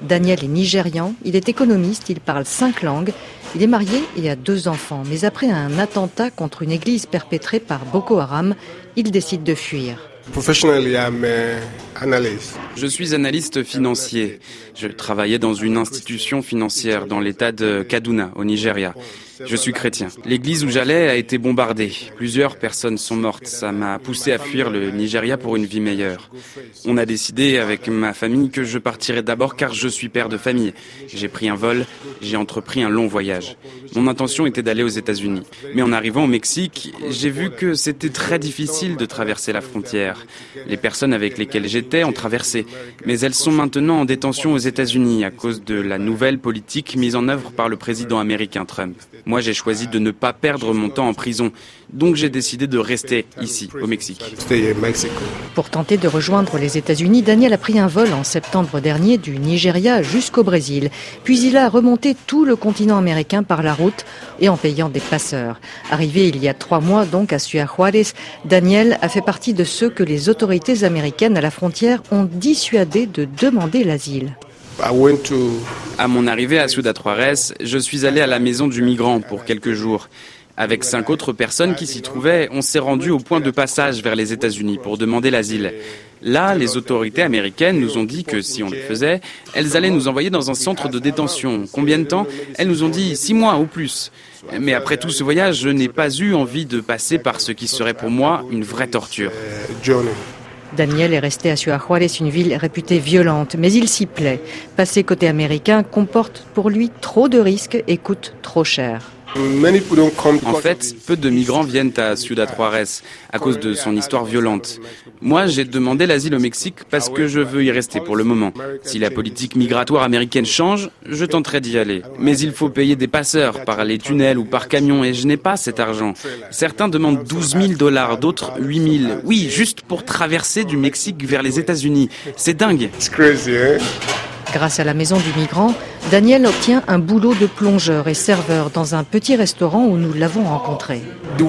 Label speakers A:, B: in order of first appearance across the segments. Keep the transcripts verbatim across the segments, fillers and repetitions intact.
A: Daniel est nigérian, il est économiste, il parle cinq langues, il est marié et a deux enfants. Mais après un attentat contre une église perpétrée par Boko Haram, il décide de fuir.
B: Professionally, I'm an analyst.
C: Je suis analyste financier. Je travaillais dans une institution financière dans l'état de Kaduna, au Nigeria. Je suis chrétien. L'église où j'allais a été bombardée. Plusieurs personnes sont mortes. Ça m'a poussé à fuir le Nigeria pour une vie meilleure. On a décidé avec ma famille que je partirais d'abord car je suis père de famille. J'ai pris un vol, j'ai entrepris un long voyage. Mon intention était d'aller aux États-Unis. Mais en arrivant au Mexique, j'ai vu que c'était très difficile de traverser la frontière. Les personnes avec lesquelles j'étais ont traversé. Mais elles sont maintenant en détention aux États-Unis à cause de la nouvelle politique mise en œuvre par le président américain Trump. Moi, j'ai choisi de ne pas perdre mon temps en prison. Donc, j'ai décidé de rester ici, au Mexique.
A: Pour tenter de rejoindre les États-Unis, Daniel a pris un vol en septembre dernier du Nigeria jusqu'au Brésil. Puis il a remonté tout le continent américain par la route et en payant des passeurs. Arrivé il y a trois mois donc à Ciudad Juárez, Daniel a fait partie de ceux que les autorités américaines à la frontière ont dissuadé de demander l'asile.
C: À mon arrivée à Ciudad Juárez, je suis allé à la maison du migrant pour quelques jours. Avec cinq autres personnes qui s'y trouvaient, on s'est rendu au point de passage vers les États-Unis pour demander l'asile. Là, les autorités américaines nous ont dit que si on le faisait, elles allaient nous envoyer dans un centre de détention. Combien de temps ? Elles nous ont dit six mois ou plus. Mais après tout ce voyage, je n'ai pas eu envie de passer par ce qui serait pour moi une vraie torture.
A: Daniel est resté à Ciudad Juárez, une ville réputée violente, mais il s'y plaît. Passer côté américain comporte pour lui trop de risques et coûte trop cher.
C: En fait, peu de migrants viennent à Ciudad Juárez à cause de son histoire violente. Moi, j'ai demandé l'asile au Mexique parce que je veux y rester pour le moment. Si la politique migratoire américaine change, je tenterai d'y aller. Mais il faut payer des passeurs par les tunnels ou par camion et je n'ai pas cet argent. Certains demandent douze mille dollars, d'autres huit mille. Oui, juste pour traverser du Mexique vers les États-Unis. C'est dingue.
A: Grâce à la maison du migrant, Daniel obtient un boulot de plongeur et serveur dans un petit restaurant où nous l'avons rencontré.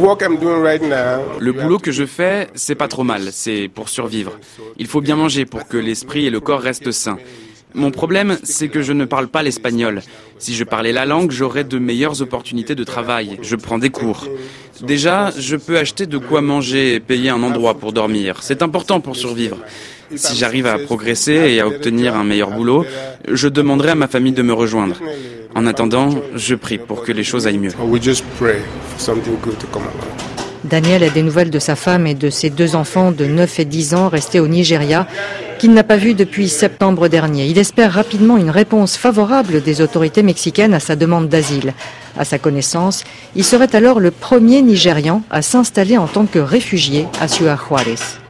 C: Le boulot que je fais, c'est pas trop mal, c'est pour survivre. Il faut bien manger pour que l'esprit et le corps restent sains. Mon problème, c'est que je ne parle pas l'espagnol. Si je parlais la langue, j'aurais de meilleures opportunités de travail. Je prends des cours. Déjà, je peux acheter de quoi manger et payer un endroit pour dormir. C'est important pour survivre. Si j'arrive à progresser et à obtenir un meilleur boulot, je demanderai à ma famille de me rejoindre. En attendant, je prie pour que les choses aillent mieux.
A: Daniel a des nouvelles de sa femme et de ses deux enfants de neuf et dix ans restés au Nigeria, qu'il n'a pas vus depuis septembre dernier. Il espère rapidement une réponse favorable des autorités mexicaines à sa demande d'asile. À sa connaissance, il serait alors le premier Nigérian à s'installer en tant que réfugié à Ciudad Juárez.